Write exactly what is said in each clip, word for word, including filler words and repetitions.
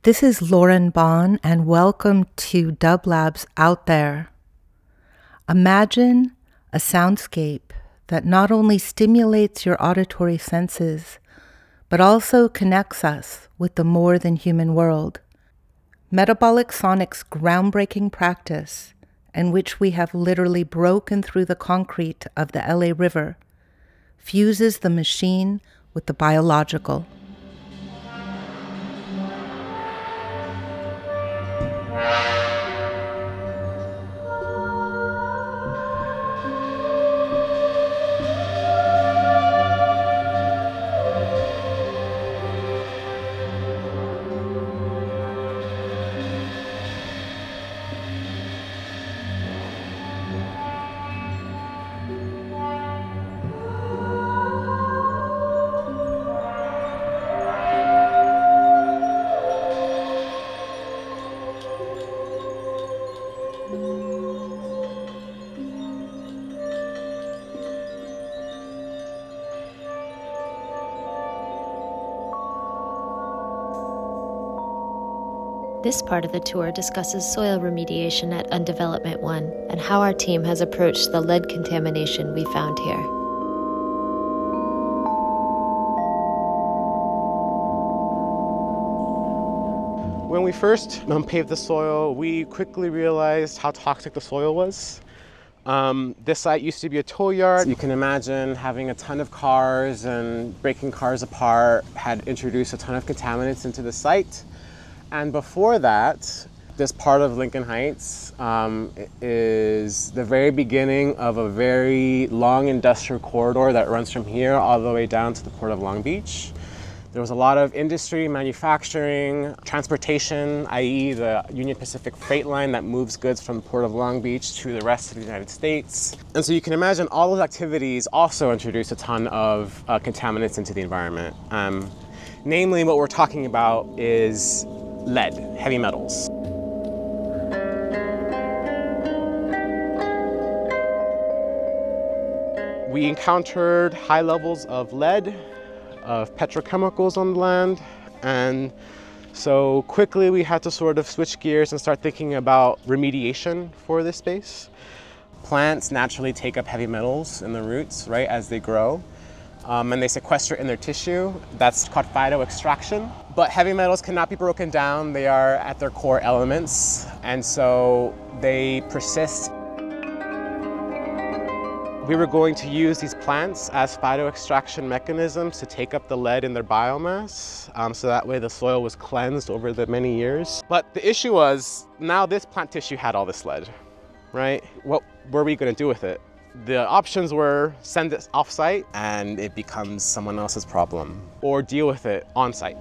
This is Lauren Bond, and welcome to Dub Labs Out There. Imagine a soundscape that not only stimulates your auditory senses, but also connects us with the more than human world. Metabolic Sonic's groundbreaking practice, in which we have literally broken through the concrete of the L A River, fuses the machine with the biological. This part of the tour discusses soil remediation at Undevelopment one and how our team has approached the lead contamination we found here. When we first um, paved the soil, we quickly realized how toxic the soil was. Um, this site used to be a tow yard. You can imagine having a ton of cars and breaking cars apart had introduced a ton of contaminants into the site. And before that, this part of Lincoln Heights um, is the very beginning of a very long industrial corridor that runs from here all the way down to the Port of Long Beach. There was a lot of industry, manufacturing, transportation, that is the Union Pacific freight line that moves goods from the Port of Long Beach to the rest of the United States. And so you can imagine all those activities also introduced a ton of uh, contaminants into the environment. Um, namely, what we're talking about is lead, heavy metals. We encountered high levels of lead, of petrochemicals on the land, and so quickly we had to sort of switch gears and start thinking about remediation for this space. Plants naturally take up heavy metals in the roots, right, as they grow. Um, and they sequester in their tissue. That's called phytoextraction. But heavy metals cannot be broken down. They are at their core elements, and so they persist. We were going to use these plants as phytoextraction mechanisms to take up the lead in their biomass, um, so that way the soil was cleansed over the many years. But the issue was, now this plant tissue had all this lead, right? What were we gonna do with it? The options were send it off-site and it becomes someone else's problem, or deal with it on-site.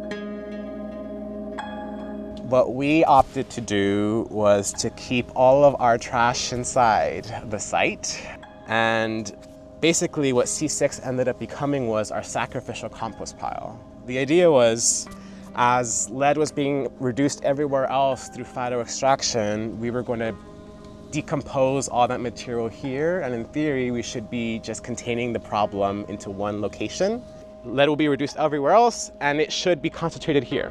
What we opted to do was to keep all of our trash inside the site. And basically what C six ended up becoming was our sacrificial compost pile. The idea was, as lead was being reduced everywhere else through phytoextraction, we were going to decompose all that material here, and in theory we should be just containing the problem into one location. Lead will be reduced everywhere else, and it should be concentrated here.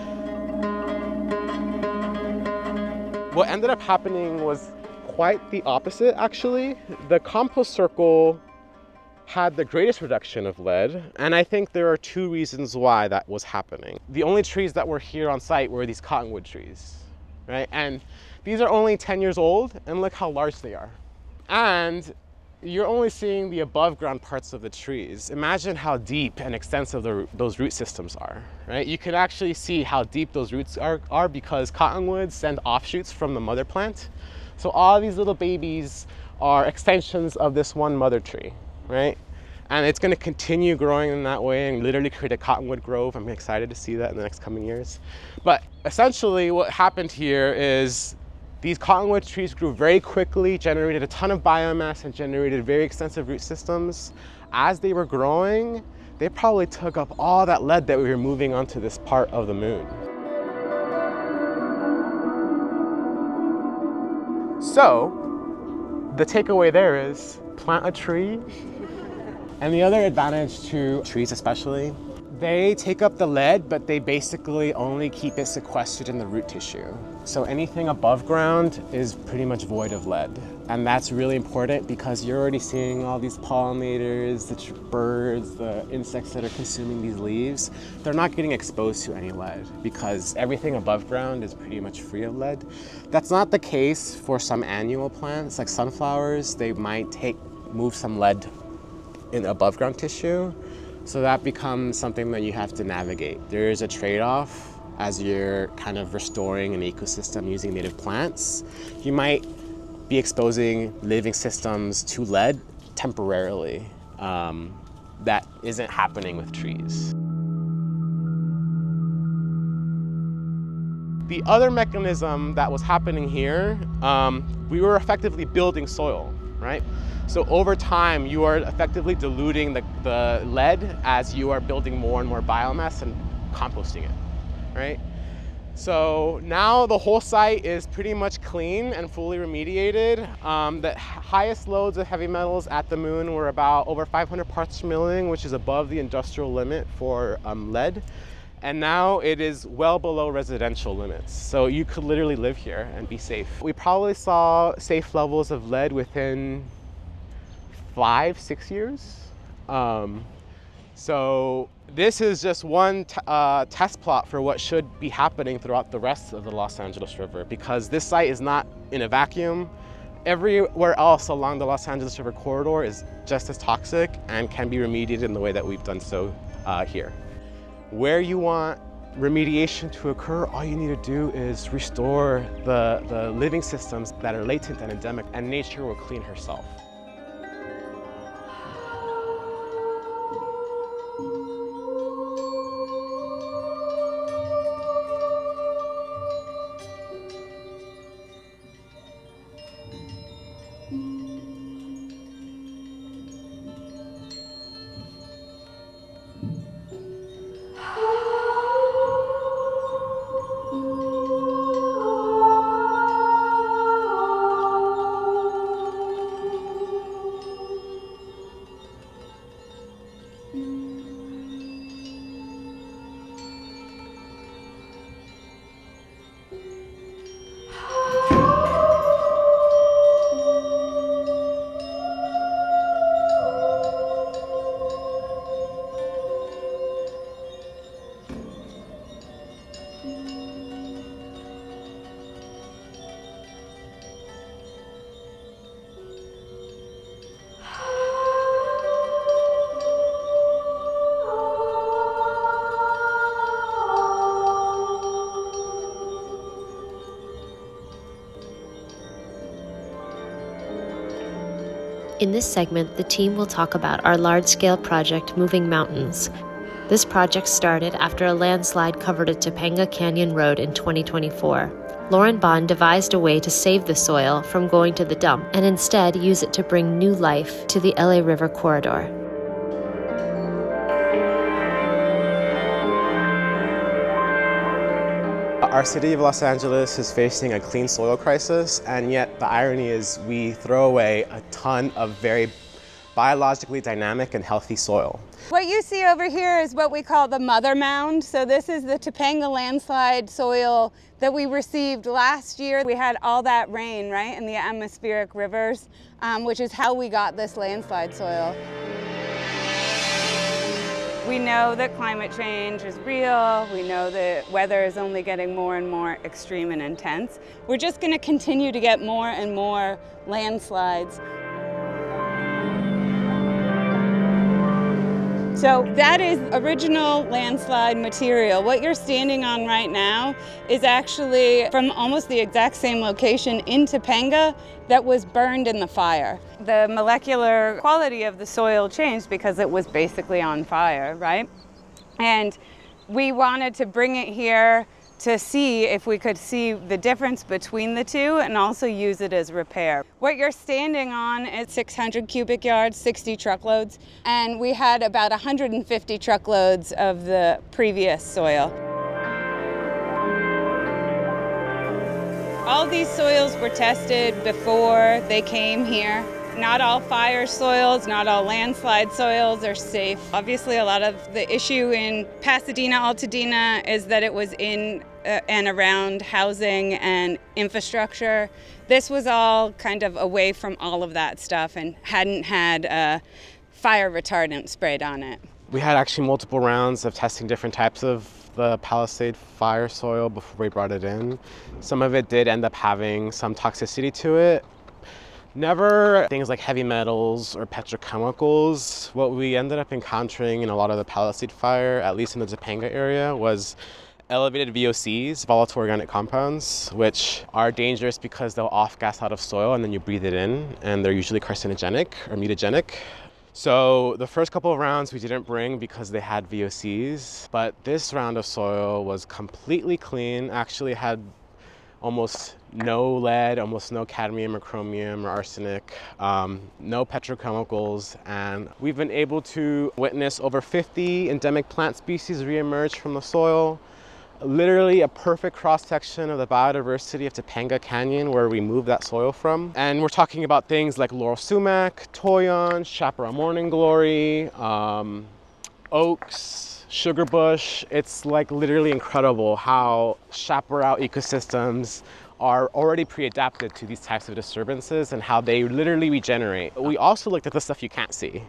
What ended up happening was quite the opposite, actually. The compost circle had the greatest reduction of lead, and I think there are two reasons why that was happening. The only trees that were here on site were these cottonwood trees, right? And these are only ten years old, and look how large they are. And you're only seeing the above ground parts of the trees. Imagine how deep and extensive the, those root systems are, right? You can actually see how deep those roots are, are because cottonwoods send offshoots from the mother plant. So all these little babies are extensions of this one mother tree, right? And it's gonna continue growing in that way and literally create a cottonwood grove. I'm excited to see that in the next coming years. But essentially what happened here is these cottonwood trees grew very quickly, generated a ton of biomass, and generated very extensive root systems. As they were growing, they probably took up all that lead that we were moving onto this part of the moon. So, the takeaway there is plant a tree. And the other advantage to trees especially They take up the lead, but they basically only keep it sequestered in the root tissue. So anything above ground is pretty much void of lead. And that's really important because you're already seeing all these pollinators, the tr- birds, the insects that are consuming these leaves. They're not getting exposed to any lead because everything above ground is pretty much free of lead. That's not the case for some annual plants, like sunflowers. They might take, move some lead in above ground tissue. So that becomes something that you have to navigate. There is a trade-off as you're kind of restoring an ecosystem using native plants. You might be exposing living systems to lead temporarily. Um, that isn't happening with trees. The other mechanism that was happening here, um, we were effectively building soil, right? So over time, you are effectively diluting the, the lead as you are building more and more biomass and composting it, right? So now the whole site is pretty much clean and fully remediated. Um, the highest loads of heavy metals at the moon were about over five hundred parts per million, which is above the industrial limit for um, lead. And now it is well below residential limits. So you could literally live here and be safe. We probably saw safe levels of lead within five, six years. Um, so this is just one t- uh, test plot for what should be happening throughout the rest of the Los Angeles River, because this site is not in a vacuum. Everywhere else along the Los Angeles River corridor is just as toxic and can be remediated in the way that we've done so uh, here. Where you want remediation to occur, all you need to do is restore the, the living systems that are latent and endemic, and nature will clean herself. In this segment, the team will talk about our large-scale project, Moving Mountains. This project started after a landslide covered a Topanga Canyon road in twenty twenty-four. Lauren Bond devised a way to save the soil from going to the dump and instead use it to bring new life to the L A River corridor. Our city of Los Angeles is facing a clean soil crisis, and yet the irony is we throw away a ton of very biologically dynamic and healthy soil. What you see over here is what we call the mother mound. So this is the Topanga landslide soil that we received last year. We had all that rain, right, in the atmospheric rivers, um, which is how we got this landslide soil. We know that climate change is real. We know that weather is only getting more and more extreme and intense. We're just going to continue to get more and more landslides. So that is original landslide material. What you're standing on right now is actually from almost the exact same location in Topanga that was burned in the fire. The molecular quality of the soil changed because it was basically on fire, right? And we wanted to bring it here to see if we could see the difference between the two and also use it as repair. What you're standing on is six hundred cubic yards, sixty truckloads, and we had about one hundred fifty truckloads of the previous soil. All these soils were tested before they came here. Not all fire soils, not all landslide soils are safe. Obviously, a lot of the issue in Pasadena, Altadena is that it was in uh, and around housing and infrastructure. This was all kind of away from all of that stuff and hadn't had uh, fire retardant sprayed on it. We had actually multiple rounds of testing different types of the Palisade fire soil before we brought it in. Some of it did end up having some toxicity to it. Never things like heavy metals or petrochemicals. What we ended up encountering in a lot of the Palisade fire, at least in the Topanga area, was elevated V O Cs, volatile organic compounds, which are dangerous because they'll off-gas out of soil and then you breathe it in, and they're usually carcinogenic or mutagenic. So the first couple of rounds we didn't bring because they had V O Cs, but this round of soil was completely clean, actually had almost no lead, almost no cadmium or chromium or arsenic, um, no petrochemicals, and we've been able to witness over fifty endemic plant species reemerge from the soil. Literally a perfect cross-section of the biodiversity of Topanga Canyon where we moved that soil from. And we're talking about things like laurel sumac, toyon, chaparral morning glory, um, oaks, sugar bush. It's like literally incredible how chaparral ecosystems are already pre-adapted to these types of disturbances and how they literally regenerate. We also looked at the stuff you can't see.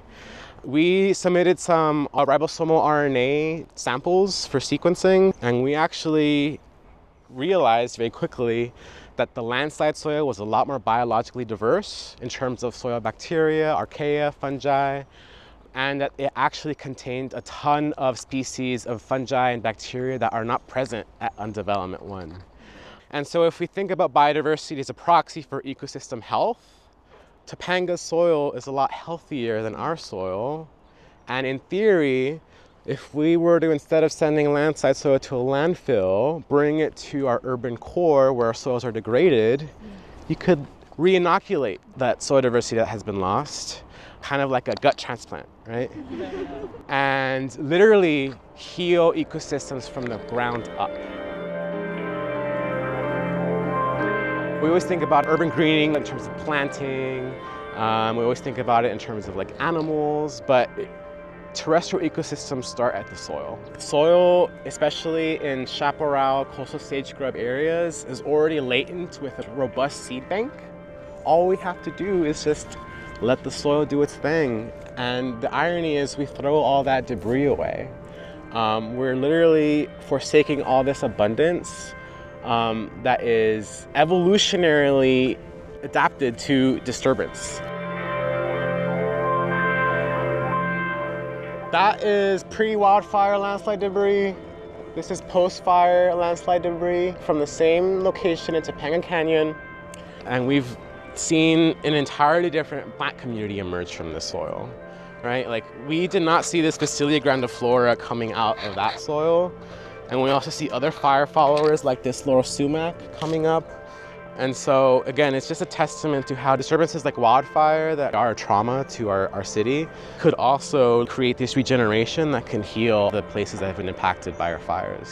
We submitted some uh, ribosomal R N A samples for sequencing, and we actually realized very quickly that the landslide soil was a lot more biologically diverse in terms of soil bacteria, archaea, fungi, and that it actually contained a ton of species of fungi and bacteria that are not present at Undevelopment one. And so if we think about biodiversity as a proxy for ecosystem health, Topanga's soil is a lot healthier than our soil. And in theory, if we were to, instead of sending landslide soil to a landfill, bring it to our urban core where our soils are degraded, you could re-inoculate that soil diversity that has been lost, kind of like a gut transplant, right? And literally heal ecosystems from the ground up. We always think about urban greening in terms of planting. Um, we always think about it in terms of like animals, but terrestrial ecosystems start at the soil. Soil, especially in chaparral, coastal sage scrub areas, is already latent with a robust seed bank. All we have to do is just let the soil do its thing. And the irony is we throw all that debris away. Um, we're literally forsaking all this abundance Um, that is evolutionarily adapted to disturbance. That is pre-wildfire landslide debris. This is post-fire landslide debris from the same location in Topanga Canyon. And we've seen an entirely different plant community emerge from the soil, right? Like, we did not see this Phacelia grandiflora coming out of that soil. And we also see other fire followers like this laurel sumac coming up. And so again, it's just a testament to how disturbances like wildfire that are a trauma to our, our city could also create this regeneration that can heal the places that have been impacted by our fires.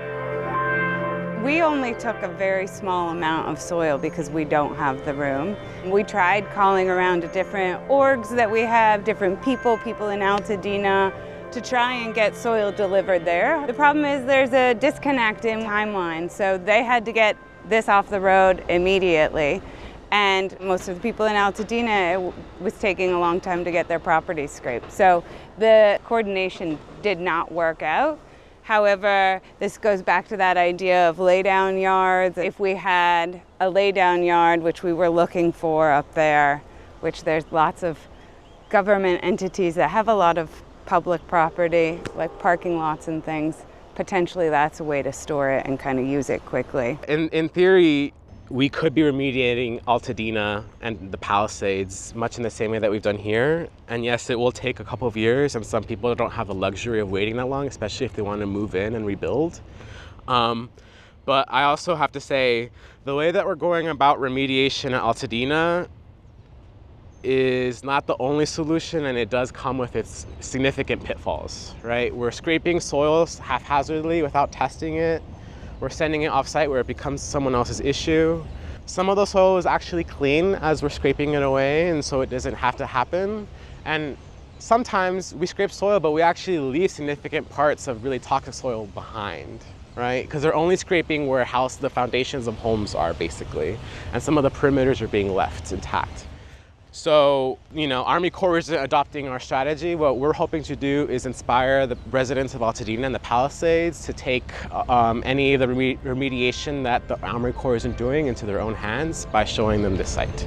We only took a very small amount of soil because we don't have the room. We tried calling around to different orgs that we have, different people, people in Altadena, to try and get soil delivered there. The problem is there's a disconnect in timeline, so they had to get this off the road immediately. And most of the people in Altadena, it was taking a long time to get their properties scraped. So the coordination did not work out. However, this goes back to that idea of lay-down yards. If we had a lay-down yard, which we were looking for up there, which there's lots of government entities that have a lot of public property, like parking lots and things, potentially that's a way to store it and kind of use it quickly. In, in theory, we could be remediating Altadena and the Palisades much in the same way that we've done here. And yes, it will take a couple of years, and some people don't have the luxury of waiting that long, especially if they want to move in and rebuild. Um, but I also have to say, the way that we're going about remediation at Altadena is not the only solution, and it does come with its significant pitfalls, right? We're scraping soils haphazardly without testing it. We're sending it off-site where it becomes someone else's issue. Some of the soil is actually clean as we're scraping it away, and so it doesn't have to happen. And sometimes we scrape soil, but we actually leave significant parts of really toxic soil behind, right? Because they're only scraping where house the foundations of homes are, basically, and some of the perimeters are being left intact. So, you know, Army Corps isn't adopting our strategy. What we're hoping to do is inspire the residents of Altadena and the Palisades to take um, any of the reme- remediation that the Army Corps isn't doing into their own hands by showing them this site.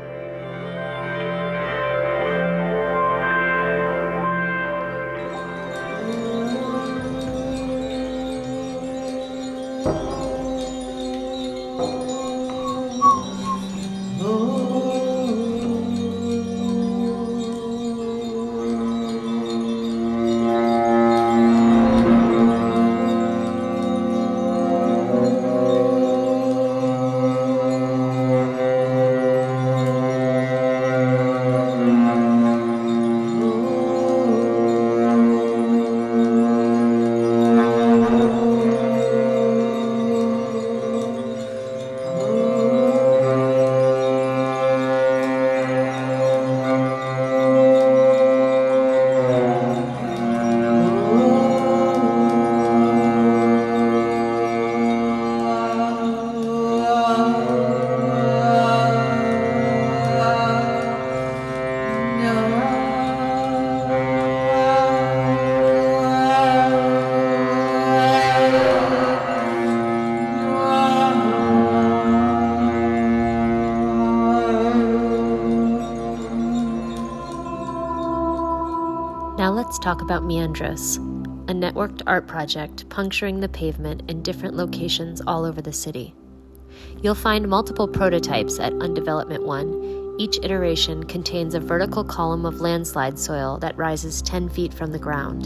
Now let's talk about Meandros, a networked art project puncturing the pavement in different locations all over the city. You'll find multiple prototypes at Undevelopment one. Each iteration contains a vertical column of landslide soil that rises ten feet from the ground.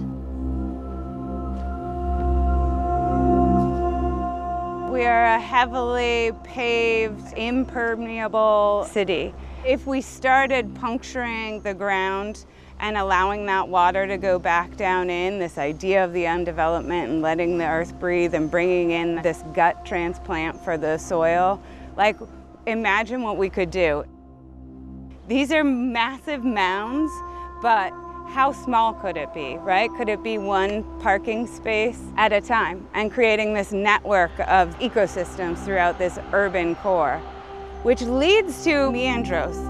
We are a heavily paved, impermeable city. If we started puncturing the ground and allowing that water to go back down in, this idea of the undevelopment and letting the earth breathe and bringing in this gut transplant for the soil, like, imagine what we could do. These are massive mounds, but how small could it be, right? Could it be one parking space at a time and creating this network of ecosystems throughout this urban core, which leads to Meandros.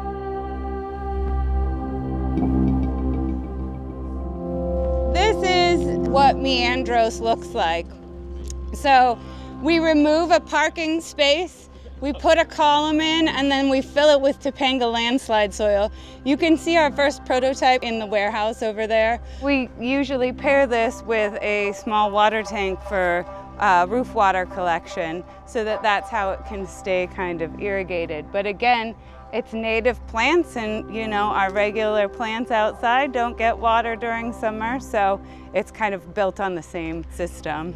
This is what Meandros looks like. So we remove a parking space, we put a column in, and then we fill it with Topanga landslide soil. You can see our first prototype in the warehouse over there. We usually pair this with a small water tank for uh, roof water collection so that that's how it can stay kind of irrigated. But again, it's native plants, and you know, our regular plants outside don't get water during summer, so it's kind of built on the same system.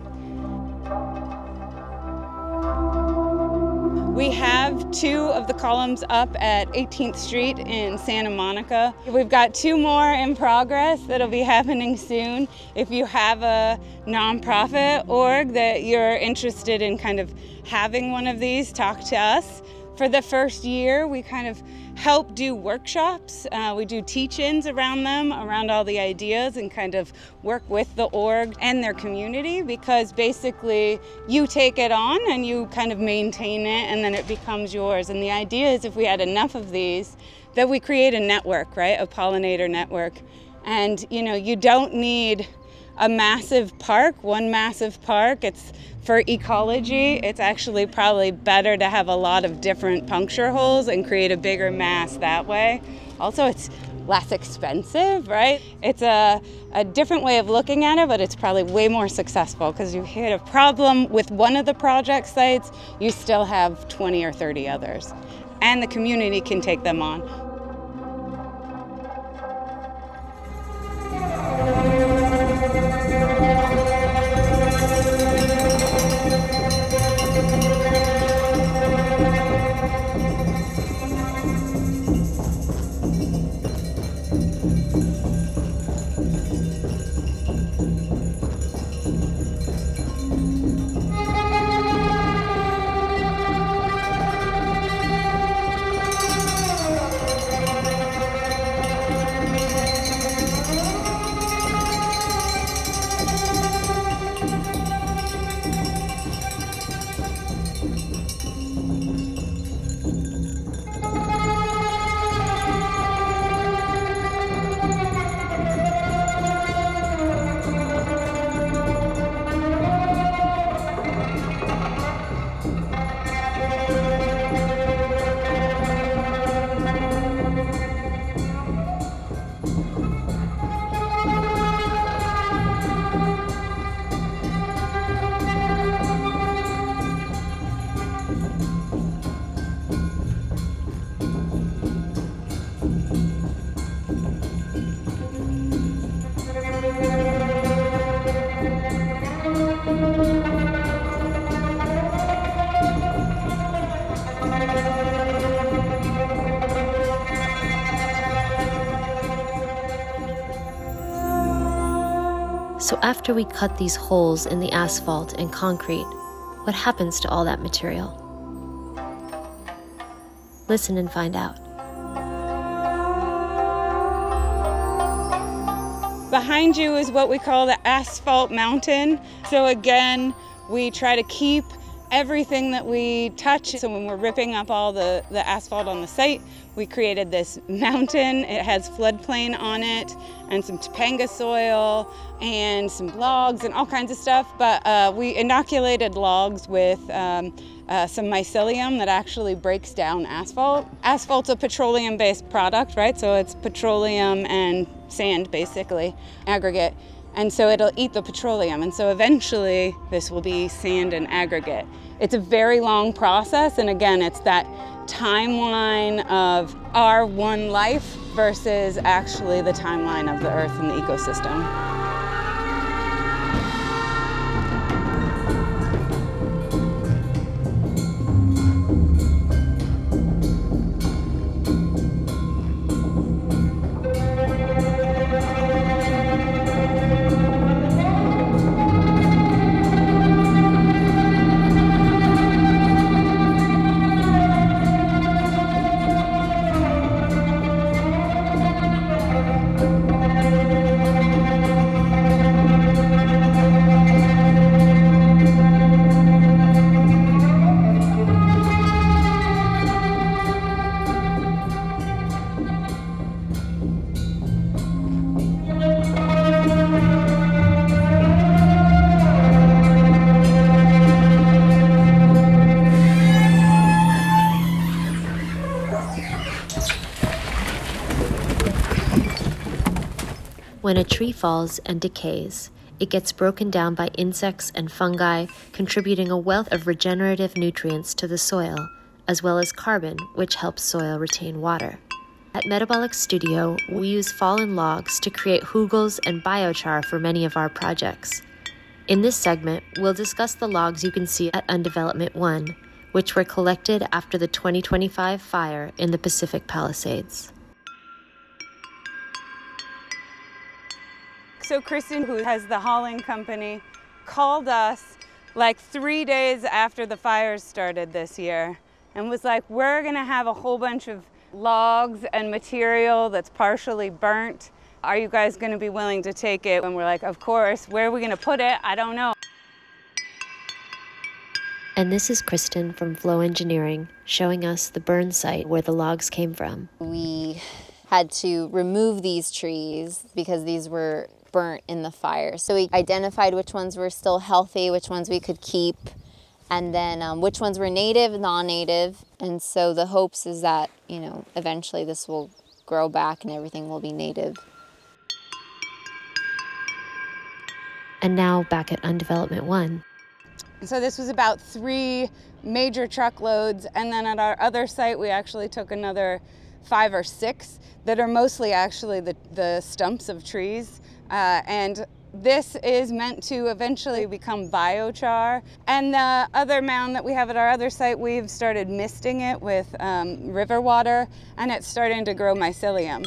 We have two of the columns up at eighteenth street in Santa Monica. We've got two more in progress that'll be happening soon. If you have a nonprofit org that you're interested in kind of having one of these, talk to us. For the first year, we kind of help do workshops. Uh, we do teach-ins around them, around all the ideas, and kind of work with the org and their community, because basically you take it on and you kind of maintain it and then it becomes yours. And the idea is, if we had enough of these, that we create a network, right? A pollinator network. And you know, you don't need a massive park, one massive park. It's for ecology, it's actually probably better to have a lot of different puncture holes and create a bigger mass that way. Also, it's less expensive, right? It's a, a different way of looking at it, but it's probably way more successful, because you hit a problem with one of the project sites, you still have twenty or thirty others, and the community can take them on. So after we cut these holes in the asphalt and concrete, what happens to all that material? Listen and find out. Behind you is what we call the asphalt mountain. So again, we try to keep everything that we touch. So when we're ripping up all the, the asphalt on the site, we created this mountain. It has floodplain on it and some Topanga soil and some logs and all kinds of stuff. But uh, we inoculated logs with um, uh, some mycelium that actually breaks down asphalt. Asphalt's a petroleum-based product, right? So it's petroleum and sand, basically, aggregate. And so it'll eat the petroleum. And so eventually this will be sand and aggregate. It's a very long process. And again, it's that timeline of our one life versus actually the timeline of the earth and the ecosystem. When a tree falls and decays, it gets broken down by insects and fungi, contributing a wealth of regenerative nutrients to the soil, as well as carbon, which helps soil retain water. At Metabolic Studio, we use fallen logs to create hugels and biochar for many of our projects. In this segment, we'll discuss the logs you can see at Undevelopment one, which were collected after the twenty twenty-five fire in the Pacific Palisades. So Kristen, who has the hauling company, called us like three days after the fires started this year and was like, we're gonna have a whole bunch of logs and material that's partially burnt. Are you guys gonna be willing to take it? And we're like, of course. Where are we gonna put it? I don't know. And this is Kristen from Flow Engineering showing us the burn site where the logs came from. We had to remove these trees because these were burnt in the fire. So we identified which ones were still healthy, which ones we could keep, and then um, which ones were native, non-native. And so the hopes is that, you know, eventually this will grow back and everything will be native. And now back at Undevelopment one. So this was about three major truckloads, and then at our other site we actually took another five or six that are mostly actually the, the stumps of trees. Uh, and this is meant to eventually become biochar. And the other mound that we have at our other site, we've started misting it with um, river water, and it's starting to grow mycelium.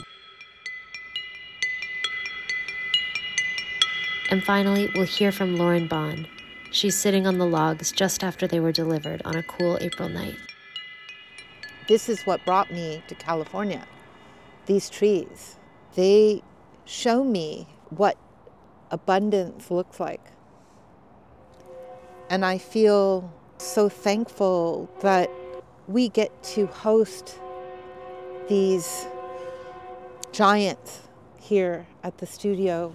And finally, we'll hear from Lauren Bond. She's sitting on the logs just after they were delivered on a cool April night. This is what brought me to California. These trees, they show me what abundance looks like. And I feel so thankful that we get to host these giants here at the studio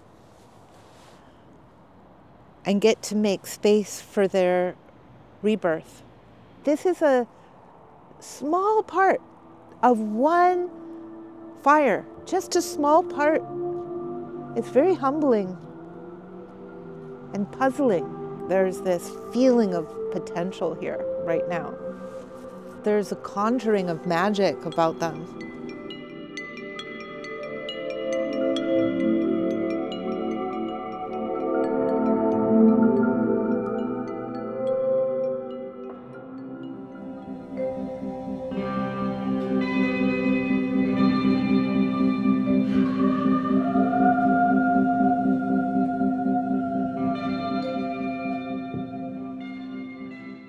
and get to make space for their rebirth. This is a small part of one fire, just a small part. It's very humbling and puzzling. There's this feeling of potential here right now. There's a conjuring of magic about them.